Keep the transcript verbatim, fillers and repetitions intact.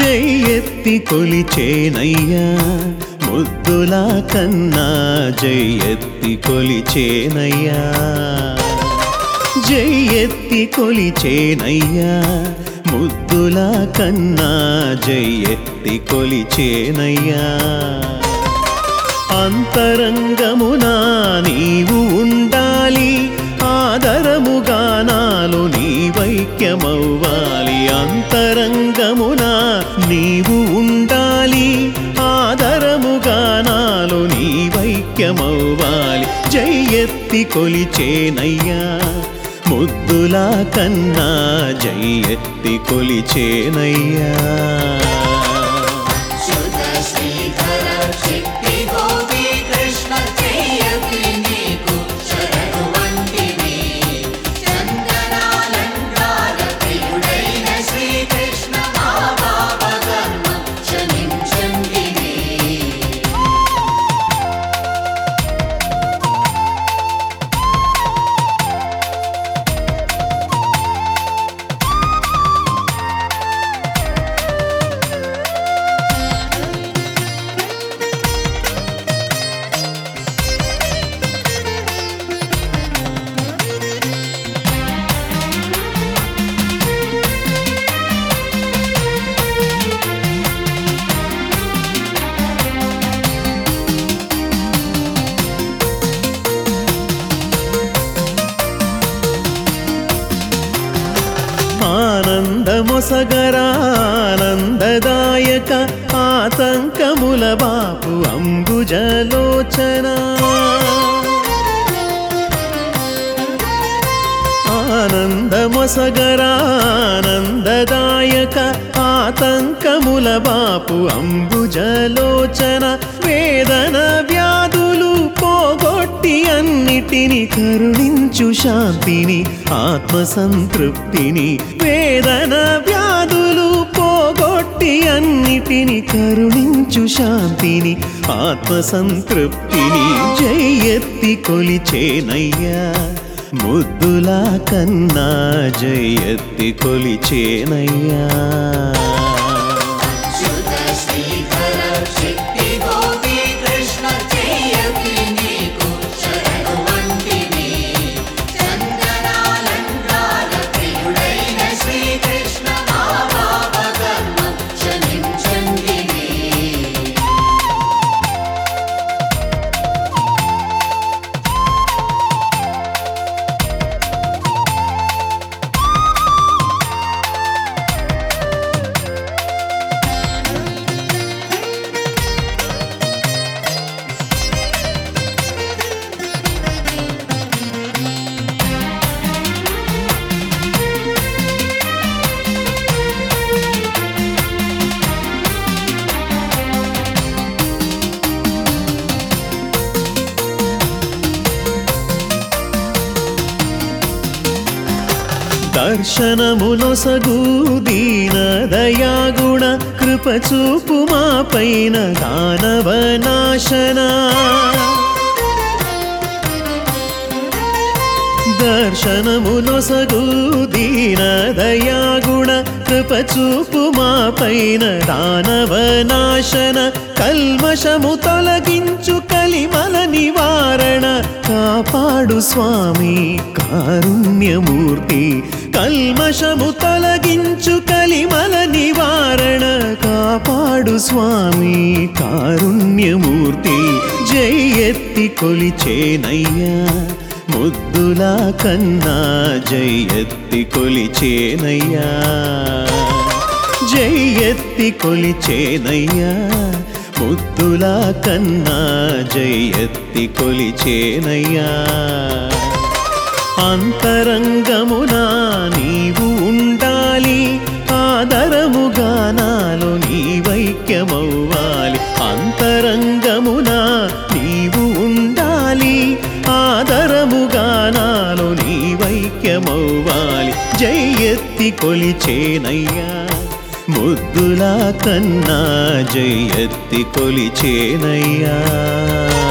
జై ఎత్తి కొలిచేనయ్యా ముద్దుల కన్నా జై ఎత్తి కొలిచేనయ్యా జై ఎత్తి కొలిచేనయ్యా ముద్దుల కన్నా జై ఎత్తి కొలిచేనయ్యా అంతరంగమునా నీవు ఉండాలి ఆదరముగా నాలో నీ వైక్యమవ్వాలి అంతరంగమునా నీవు ఉండాలి ఆదరముగా నాలో నీ వైక్యమవ్వాలి జై ఎత్తి కొలిచేనయ్యా ముద్దుల కన్నా జై ఎత్తి కొలిచేనయ్యా ఆనందమొసగరా ఆనందదాయక ఆతంకముల బాపు అంబుజలోచన ఆనందమొసగరా ఆనందదాయక ఆతంకముల బాపు అంబుజలోచన వేదన వ్యాధులు పోగొట్టి అన్నిటిని కరుణించు శాంతిని ఆత్మసంతృప్తిని వేదన వ్యాధులు పోగొట్టి అన్నిటిని కరుణించు శాంతిని ఆత్మసంతృప్తిని జై ఎత్తి కొలిచేనయ్యా ముద్దుల కన్నా జై ఎత్తి కొలిచేనయ్యా దర్శనమునొసగు దీన దయాగుణ కృపచూపు మా పైన దానవ నాశన దర్శనమునొసగు దీన దయాగుణ కృపచూపు మా పైన దానవ నాశన కల్మషము తొలగించు కలిమల నివారణ కాపాడు స్వామి కారుణ్యమూర్తి కల్మషము తొలగించు కలిమల నివారణ కాపాడు స్వామి కారుణ్యమూర్తి జై ఎత్తి కొలిచేనయ్యా ముద్దుల కన్నా జై ఎత్తి కొలిచేనయ్యా జై ఎత్తి కొలిచేనయ్యా ముద్దుల కన్నా జై ఎత్తి కొలిచేనయ్యా అంతరంగమునా నీవు ఉండాలి ఆదరముగా నాలో నీ వైక్యమవ్వాలి అంతరంగమునా నీవు ఉండాలి ఆదరముగా నాలో నీ వైక్యమవ్వాలి జై ఎత్తి కొలిచేనయ్యా ముద్దుల కన్నా జై ఎత్తి కొలిచేనయ్యా